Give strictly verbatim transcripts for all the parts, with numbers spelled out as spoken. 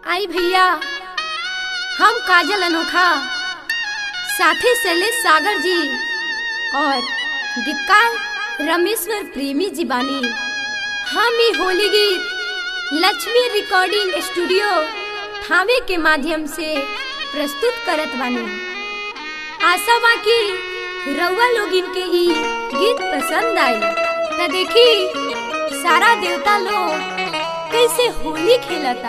आई भैया, हम काजल अनोखा, साथी शैलेश सागर जी और गीतकार रमेश्वर प्रेमी जी बानी। हम ही होली गीत लक्ष्मी रिकॉर्डिंग स्टूडियो थावे के माध्यम से प्रस्तुत करत बानी। आशा बा कि रउआ लोग इनके ई गीत पसंद आई। त देखी सारा देवता लोग कैसे होली खेलता।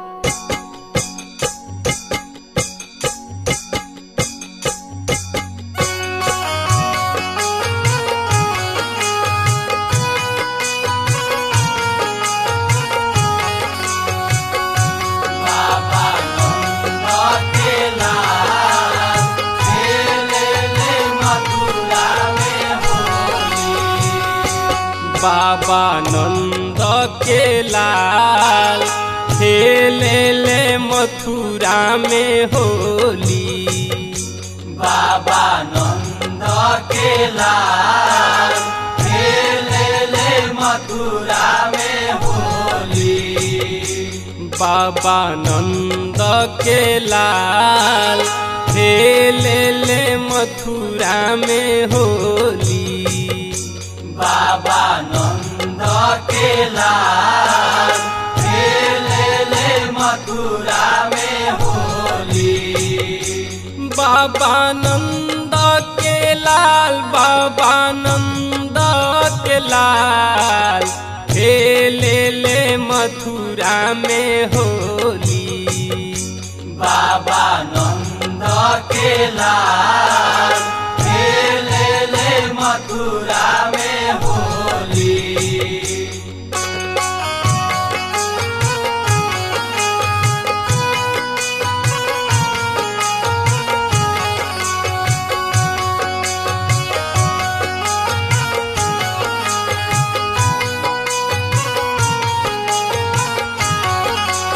बाबा नंद के लाल खेले ले मथुरा में होली। बाबा नंद के लाल खेले ले मथुरा में होली। बाबा नंद के लाल खेले ले मथुरा में होली। बाबा नंद के लाल खेले ले मथुरा में होली। बाबा नंद के लाल, बाबा नंद के लाल खेले ले मथुरा में होली। बाबा नंद के लाल खेले ले मथुरा में होली।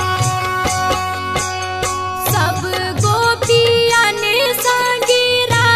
सब गोपिया ने संगी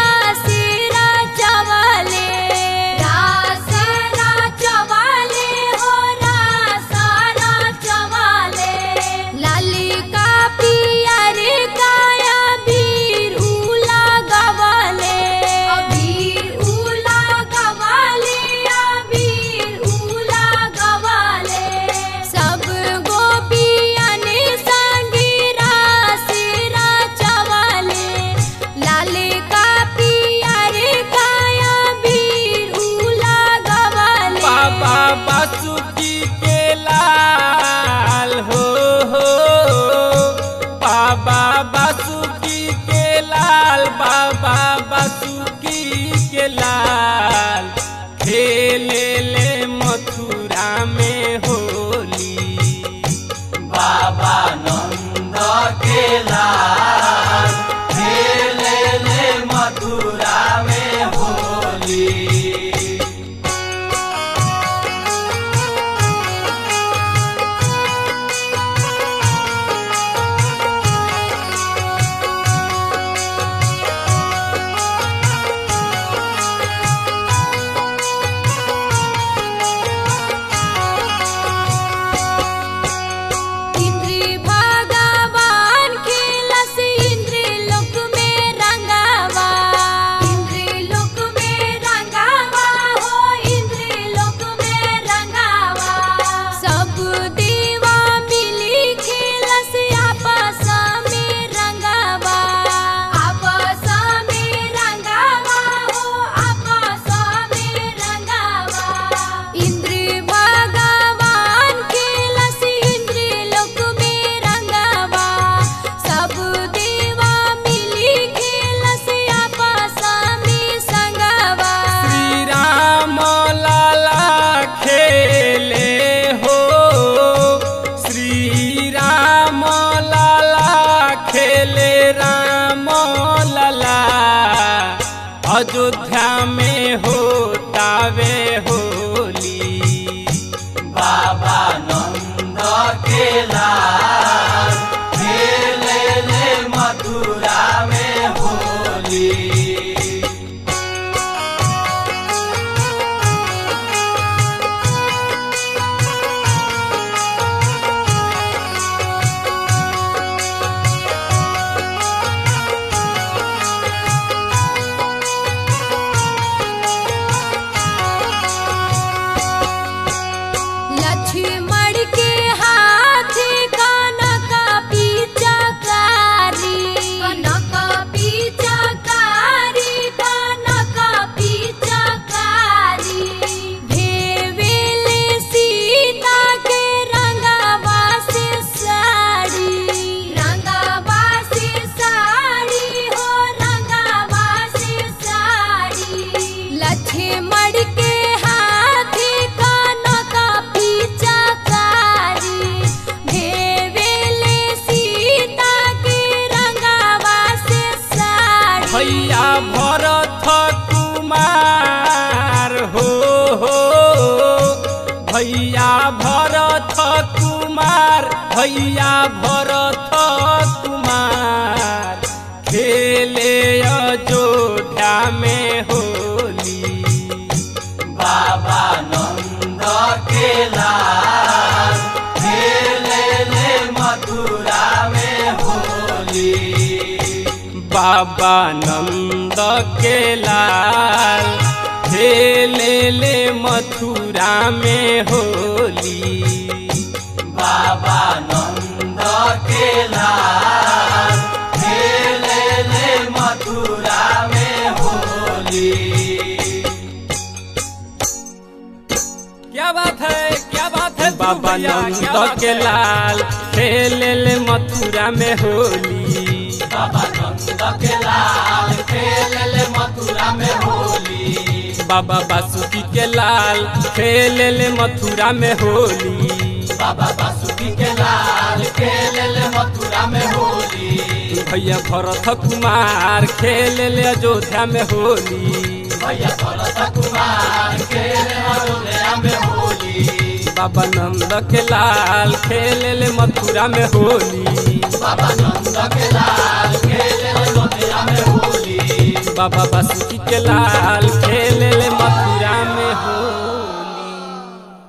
भैया भरत कुमार खेले अयोध्या में होली। बाबा नंद के लाल खेले ले मथुरा में होली। बाबा नंद के लाल खेले ले मथुरा में होली। बाबा नंद के लाल खेले ले मथुरा में होली। क्या बात है, क्या बात है। बाबा नंद के लाल खेले ले मथुरा में होली। बाबा नंद के लाल खेले ले मथुरा में होली। बाबा बासुकी के लाल खेले ले मथुरा में होली। बाबा बासुकी के लाल खेले ले मथुरा में होली। भैया भरत कुमार खेले ले अयोध्या में होली। भैया भरत कुमार खेले अयोध्या में होली। बाबा नंद के लाल खेले ले मथुरा में होली। बाबा नंद के लाल खेले ले मथुरा में होली। बाबा बासुकी के लाल खेले ले